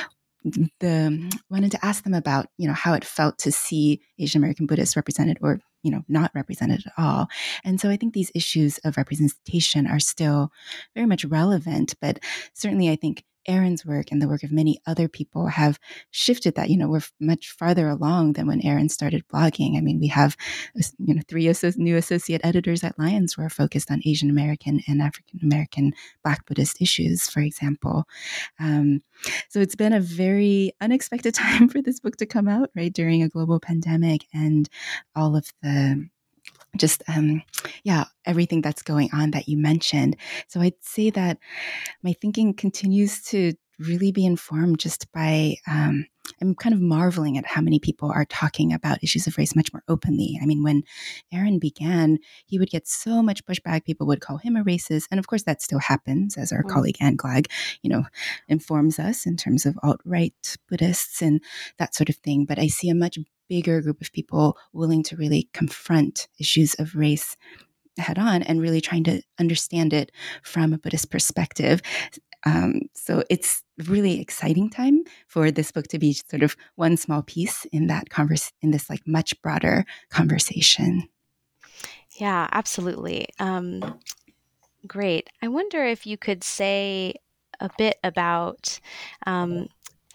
the wanted to ask them about, you know, how it felt to see Asian American Buddhists represented or, you know, not represented at all. And so I think these issues of representation are still very much relevant, but certainly I think Aaron's work and the work of many other people have shifted that. You know, we're much farther along than when Aaron started blogging. I mean, we have, you know, three asso- new associate editors at Lions who are focused on Asian American and African American Black Buddhist issues, for example. Um, so it's been a very unexpected time for this book to come out, right, during a global pandemic and all of the just, um, yeah, everything that's going on that you mentioned. So I'd say that my thinking continues to really be informed just by, um, I'm kind of marveling at how many people are talking about issues of race much more openly. I mean, when Aaron began, he would get so much pushback. People would call him a racist. And of course, that still happens, as our mm. colleague Anne Glag, you know, informs us in terms of alt-right Buddhists and that sort of thing. But I see a much bigger group of people willing to really confront issues of race head on and really trying to understand it from a Buddhist perspective. Um, so it's a really exciting time for this book to be sort of one small piece in that converse, in this like much broader conversation. Yeah, absolutely. Um, great. I wonder if you could say a bit about um,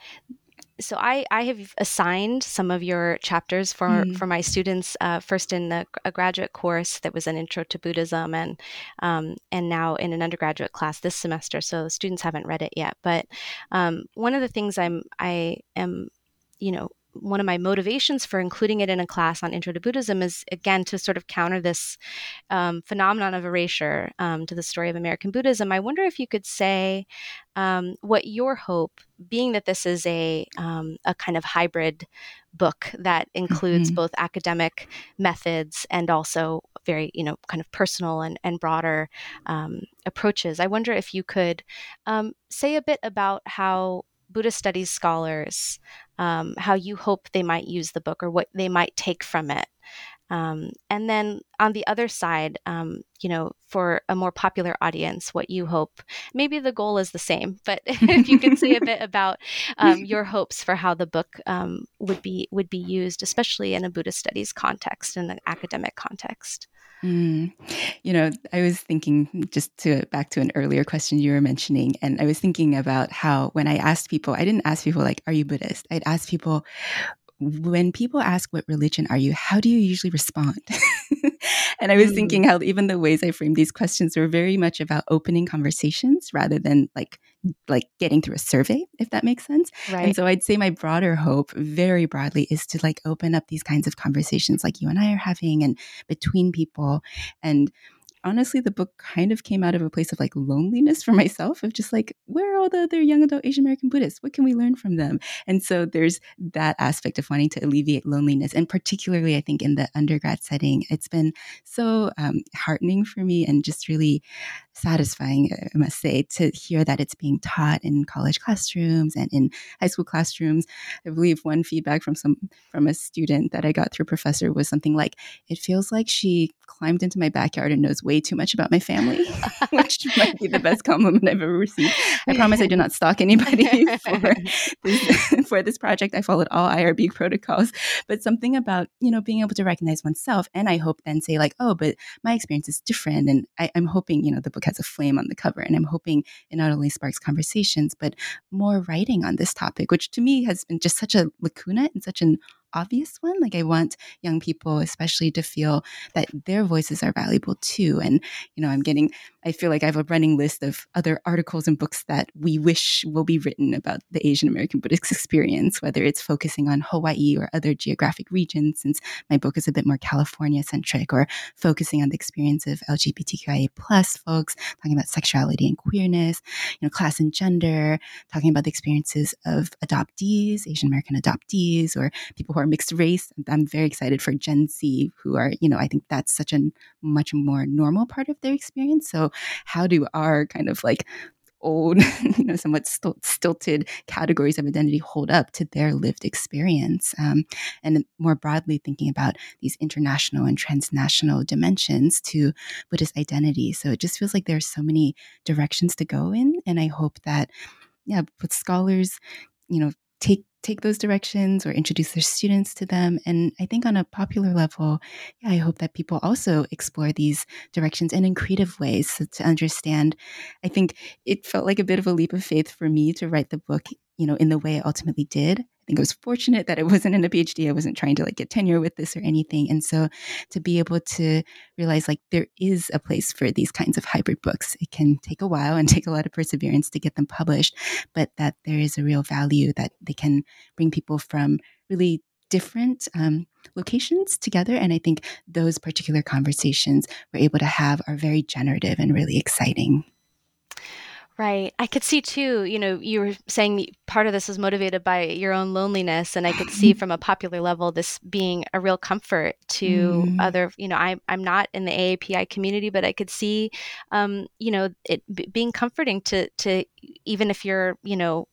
So I, I have assigned some of your chapters for, mm. for my students, uh, first in a, a graduate course that was an Intro to Buddhism, and um, and now in an undergraduate class this semester. So students haven't read it yet. But um, one of the things I'm I am, you know, one of my motivations for including it in a class on Intro to Buddhism is, again, to sort of counter this um, phenomenon of erasure um, to the story of American Buddhism. I wonder if you could say um, what your hope, being that this is a um, a kind of hybrid book that includes mm-hmm. both academic methods and also very, you know, kind of personal and, and broader um, approaches. I wonder if you could um, say a bit about how Buddhist studies scholars, um, how you hope they might use the book or what they might take from it. Um, and then on the other side, um, you know, for a more popular audience, what you hope, maybe the goal is the same, but if you could say a bit about um, your hopes for how the book um, would be would be used, especially in a Buddhist studies context, in an academic context. Mm. You know, I was thinking just to back to an earlier question you were mentioning, and I was thinking about how when I asked people, I didn't ask people like, are you Buddhist? I'd ask people, when people ask what religion are you, how do you usually respond? And I was mm. thinking how even the ways I framed these questions were very much about opening conversations rather than like like getting through a survey, if that makes sense. Right. And so I'd say my broader hope, very broadly, is to like open up these kinds of conversations like you and I are having and between people. And honestly, the book kind of came out of a place of like loneliness for myself, of just like, where are all the other young adult Asian American Buddhists? What can we learn from them? And so there's that aspect of wanting to alleviate loneliness. And particularly, I think in the undergrad setting, it's been so um, heartening for me and just really satisfying, I must say, to hear that it's being taught in college classrooms and in high school classrooms. I believe one feedback from some from a student that I got through a professor was something like, it feels like she climbed into my backyard and knows way way too much about my family, which might be the best compliment I've ever received. I promise I did not stalk anybody for this, for this project. I followed all I R B protocols, but something about, you know, being able to recognize oneself. And I hope then say like, oh, but my experience is different. And I, I'm hoping, you know, the book has a flame on the cover, and I'm hoping it not only sparks conversations, but more writing on this topic, which to me has been just such a lacuna and such an obvious one. Like I want young people especially to feel that their voices are valuable too. And, you know, I'm getting, I feel like I have a running list of other articles and books that we wish will be written about the Asian American Buddhist experience, whether it's focusing on Hawaii or other geographic regions, since my book is a bit more California centric, or focusing on the experience of L G B T Q I A plus folks, talking about sexuality and queerness, you know, class and gender, talking about the experiences of adoptees, Asian American adoptees, or people who are mixed race. I'm very excited for Gen Z, who are, you know, I think that's such a much more normal part of their experience. So how do our kind of like old, you know, somewhat stil- stilted categories of identity hold up to their lived experience? Um, and more broadly, thinking about these international and transnational dimensions to Buddhist identity. So it just feels like there's so many directions to go in. And I hope that, yeah, with scholars, you know, take take those directions or introduce their students to them. And I think on a popular level, yeah, I hope that people also explore these directions and in creative ways, so to understand. I think it felt like a bit of a leap of faith for me to write the book, you know, in the way I ultimately did. I think I was fortunate that it wasn't in a PhD. I wasn't trying to like get tenure with this or anything. And so to be able to realize like there is a place for these kinds of hybrid books. It can take a while and take a lot of perseverance to get them published, but that there is a real value that they can bring people from really different um, locations together. And I think those particular conversations we're able to have are very generative and really exciting. Right. I could see too, you know, you were saying part of this is motivated by your own loneliness. And I could see from a popular level, this being a real comfort to mm. other, you know, I, I'm not in the A A P I community, but I could see, um, you know, it b- being comforting to, to even if you're, you know,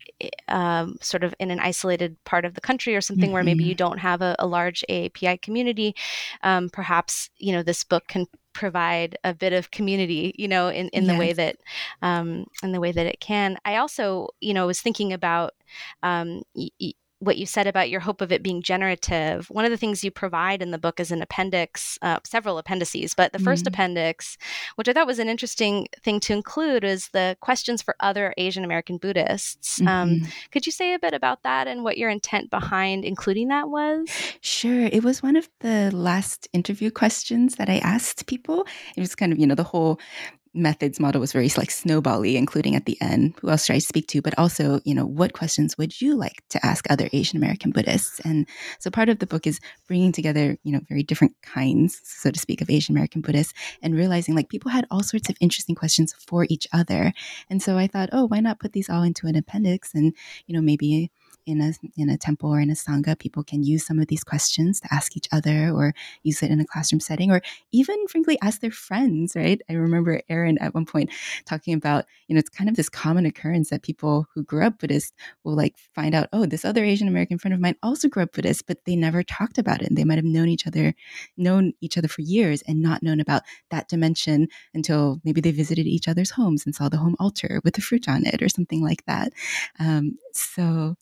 Um, sort of in an isolated part of the country or something mm-hmm. where maybe you don't have a, a large A A P I community, um, perhaps, you know, this book can provide a bit of community, you know, in, in yes. the way that, um, in the way that it can. I also, you know, was thinking about, um, y- y- what you said about your hope of it being generative. One of the things you provide in the book is an appendix, uh, several appendices, but the mm-hmm. first appendix, which I thought was an interesting thing to include, is the questions for other Asian American Buddhists. Mm-hmm. Um, could you say a bit about that and what your intent behind including that was? Sure. It was one of the last interview questions that I asked people. It was kind of, you know, the whole methods model was very like snowbally, including at the end, who else should I speak to? But also, you know, what questions would you like to ask other Asian American Buddhists? And so part of the book is bringing together, you know, very different kinds, so to speak, of Asian American Buddhists, and realizing like people had all sorts of interesting questions for each other. And so I thought, oh, why not put these all into an appendix? And, you know, maybe in a in a temple or in a sangha, people can use some of these questions to ask each other, or use it in a classroom setting, or even frankly ask their friends, right? I remember Aaron at one point talking about, you know, it's kind of this common occurrence that people who grew up Buddhist will like find out, oh, this other Asian American friend of mine also grew up Buddhist, but they never talked about it. And they might have known each other, known each other for years and not known about that dimension until maybe they visited each other's homes and saw the home altar with the fruit on it or something like that. Um, so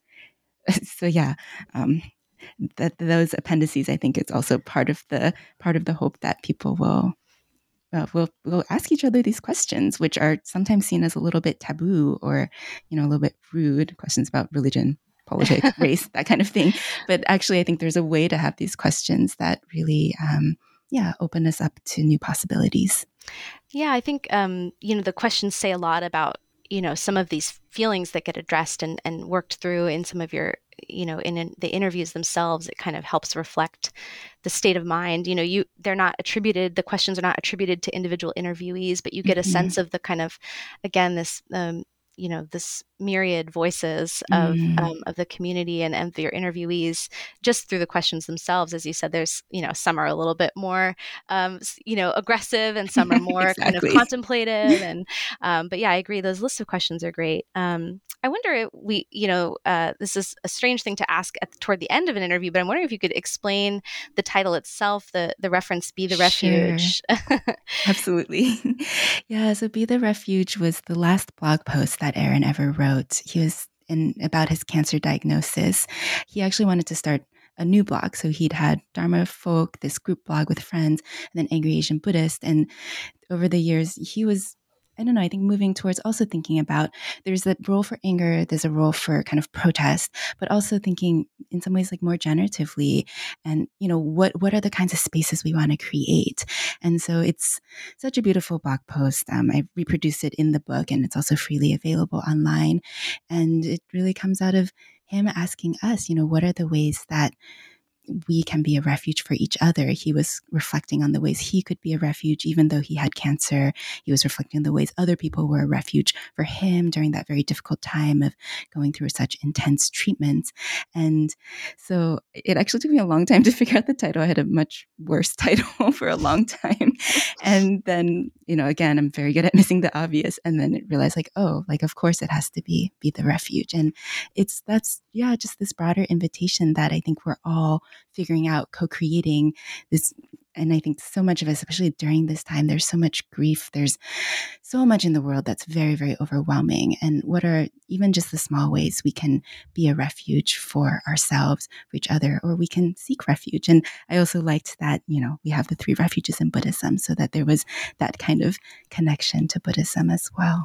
So yeah, um, that those appendices, I think, it's also part of the part of the hope that people will uh, will will ask each other these questions, which are sometimes seen as a little bit taboo or, you know, a little bit rude, questions about religion, politics, race, that kind of thing. But actually, I think there's a way to have these questions that really, um, yeah, open us up to new possibilities. Yeah, I think um, you know, the questions say a lot about, you know, some of these feelings that get addressed and, and worked through in some of your, you know, in, in the interviews themselves. It kind of helps reflect the state of mind. You know, you they're not attributed, the questions are not attributed to individual interviewees, but you get mm-hmm. a sense of the kind of, again, this, um, you know, this myriad voices of Mm. um, of the community and, and your interviewees just through the questions themselves. As you said, there's, you know, some are a little bit more, um, you know, aggressive and some are more kind of Exactly. contemplative. And, um, but yeah, I agree. Those lists of questions are great. Um, I wonder if we, you know, uh, this is a strange thing to ask at, toward the end of an interview, but I'm wondering if you could explain the title itself, the, the reference, Be the Refuge. Sure. Absolutely. Yeah. So Be the Refuge was the last blog post that Aaron ever wrote. He was in about his cancer diagnosis. He actually wanted to start a new blog. So he'd had Dharma Folk, this group blog with friends, and then Angry Asian Buddhist. And over the years, he was, I don't know, I think moving towards also thinking about there's a role for anger, there's a role for kind of protest, but also thinking in some ways like more generatively and, you know, what, what are the kinds of spaces we want to create? And so it's such a beautiful blog post. Um, I reproduced it in the book and it's also freely available online. And it really comes out of him asking us, you know, what are the ways that we can be a refuge for each other. He was reflecting on the ways he could be a refuge, even though he had cancer. He was reflecting on the ways other people were a refuge for him during that very difficult time of going through such intense treatments. And so it actually took me a long time to figure out the title. I had a much worse title for a long time. And then, you know, again, I'm very good at missing the obvious. And then it realized like, oh, like, of course it has to be, be the refuge. And it's, that's, yeah, just this broader invitation that I think we're all figuring out, co-creating this. And I think so much of it, especially during this time, there's so much grief. There's so much in the world that's very, very overwhelming. And what are even just the small ways we can be a refuge for ourselves, for each other, or we can seek refuge. And I also liked that, you know, we have the three refuges in Buddhism, so that there was that kind of connection to Buddhism as well.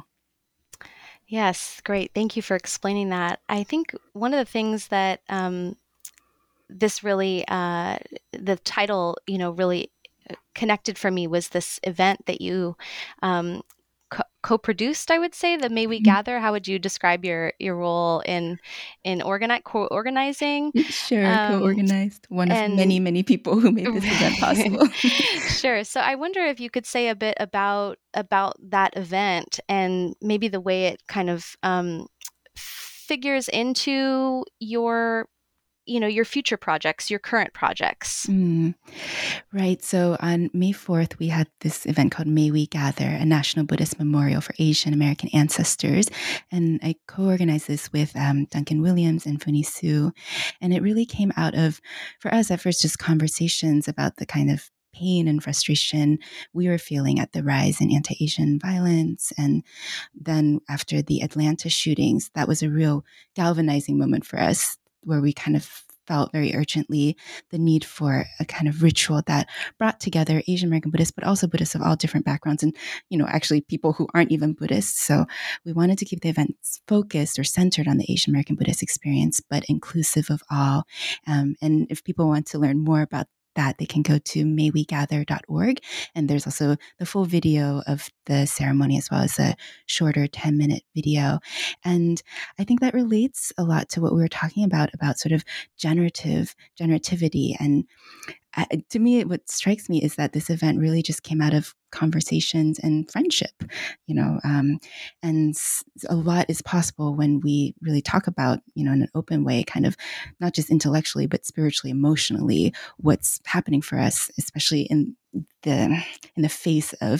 Yes, great. Thank you for explaining that. I think one of the things that um, this really, uh, the title, you know, really connected for me was this event that you um, co- co-produced, I would say, the May We Gather. How would you describe your your role in in organi- co-organizing? Sure, Um, co-organized. One and- of many, many people who made this event possible. Sure. So I wonder if you could say a bit about about that event and maybe the way it kind of um, figures into your, you know, your future projects, your current projects. Mm, right. So on May fourth, we had this event called May We Gather, a National Buddhist Memorial for Asian American Ancestors. And I co-organized this with um, Duncan Williams and Funi Su. And it really came out of, for us at first, just conversations about the kind of pain and frustration we were feeling at the rise in anti-Asian violence. And then after the Atlanta shootings, that was a real galvanizing moment for us, where we kind of felt very urgently the need for a kind of ritual that brought together Asian American Buddhists, but also Buddhists of all different backgrounds and, you know, actually people who aren't even Buddhists. So we wanted to keep the events focused or centered on the Asian American Buddhist experience, but inclusive of all. Um, and if people want to learn more about that, they can go to may we gather dot org. And there's also the full video of the ceremony, as well as a shorter ten minute video. And I think that relates a lot to what we were talking about, about sort of generative, generativity. And uh, to me, what strikes me is that this event really just came out of conversations and friendship, you know, um, and a lot is possible when we really talk about, you know, in an open way, kind of not just intellectually, but spiritually, emotionally, what's happening for us, especially in the in the face of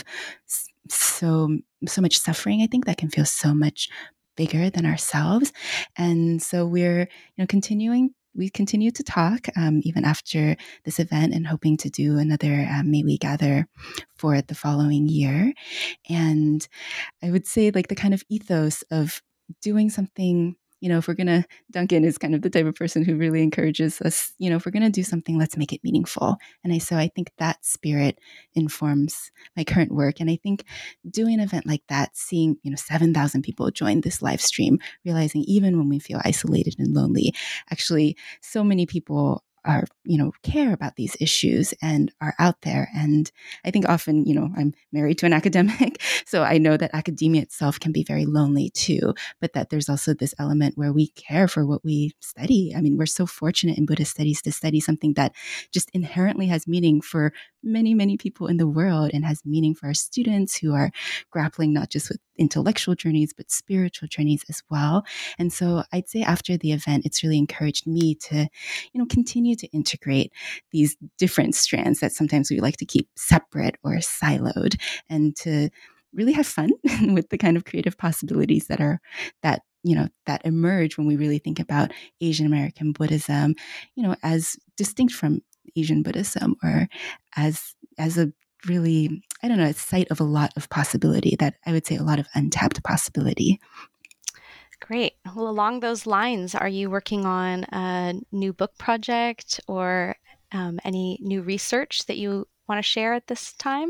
so so much suffering. I think that can feel so much bigger than ourselves, and so we're, you know, continuing. We continue to talk um, even after this event, and hoping to do another um, May We Gather for the following year. And I would say like the kind of ethos of doing something, you know, if we're going to, Duncan is kind of the type of person who really encourages us, you know, if we're going to do something, let's make it meaningful. And I, so I think that spirit informs my current work. And I think doing an event like that, seeing, you know, seven thousand people join this live stream, realizing even when we feel isolated and lonely, actually so many people are, you know, care about these issues and are out there. And I think often, you know, I'm married to an academic, so I know that academia itself can be very lonely too, but that there's also this element where we care for what we study. I mean, we're so fortunate in Buddhist studies to study something that just inherently has meaning for many, many people in the world and has meaning for our students who are grappling not just with intellectual journeys, but spiritual journeys as well. And so I'd say after the event, it's really encouraged me to, you know, continue to integrate these different strands that sometimes we like to keep separate or siloed, and to really have fun with the kind of creative possibilities that are, that, you know, that emerge when we really think about Asian American Buddhism, you know, as distinct from Asian Buddhism, or as, as a really, I don't know, a site of a lot of possibility, that I would say a lot of untapped possibility. Great. Well, along those lines, are you working on a new book project or um, any new research that you want to share at this time?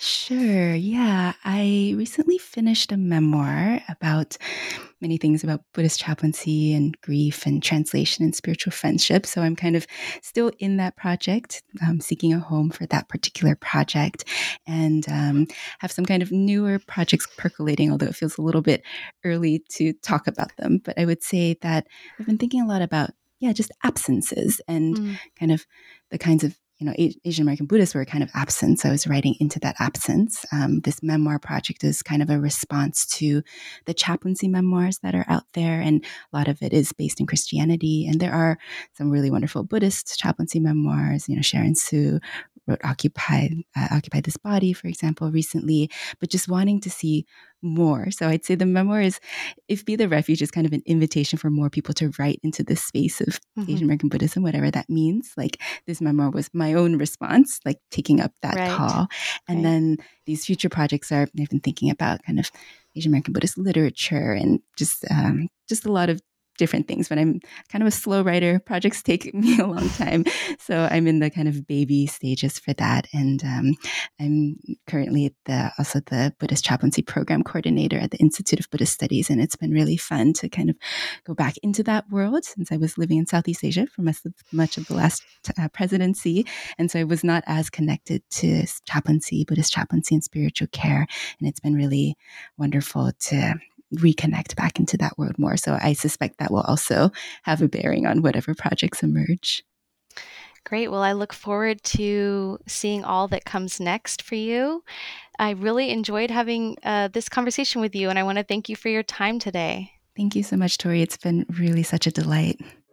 Sure. Yeah. I recently finished a memoir about many things about Buddhist chaplaincy and grief and translation and spiritual friendship. So I'm kind of still in that project, um, seeking a home for that particular project, and um, have some kind of newer projects percolating, although it feels a little bit early to talk about them. But I would say that I've been thinking a lot about, yeah, just absences and mm. kind of the kinds of, you know, Asian American Buddhists were kind of absent. So I was writing into that absence. Um, this memoir project is kind of a response to the chaplaincy memoirs that are out there. And a lot of it is based in Christianity. And there are some really wonderful Buddhist chaplaincy memoirs. You know, Sharon Tzu wrote Occupy, uh, Occupy This Body, for example, recently, but just wanting to see more. So I'd say the memoir is, If Be the Refuge is kind of an invitation for more people to write into this space of mm-hmm. Asian American Buddhism, whatever that means. Like, this memoir was my own response, like taking up that right. call. And right. then these future projects are, I've been thinking about kind of Asian American Buddhist literature and just, um, just a lot of different things, but I'm kind of a slow writer. Projects take me a long time. So I'm in the kind of baby stages for that. And um, I'm currently the also the Buddhist chaplaincy program coordinator at the Institute of Buddhist Studies. And it's been really fun to kind of go back into that world, since I was living in Southeast Asia for much of, much of the last uh, presidency. And so I was not as connected to chaplaincy, Buddhist chaplaincy and spiritual care. And it's been really wonderful to reconnect back into that world more. So I suspect that will also have a bearing on whatever projects emerge. Great. Well, I look forward to seeing all that comes next for you. I really enjoyed having uh, this conversation with you, and I want to thank you for your time today. Thank you so much, Tori. It's been really such a delight.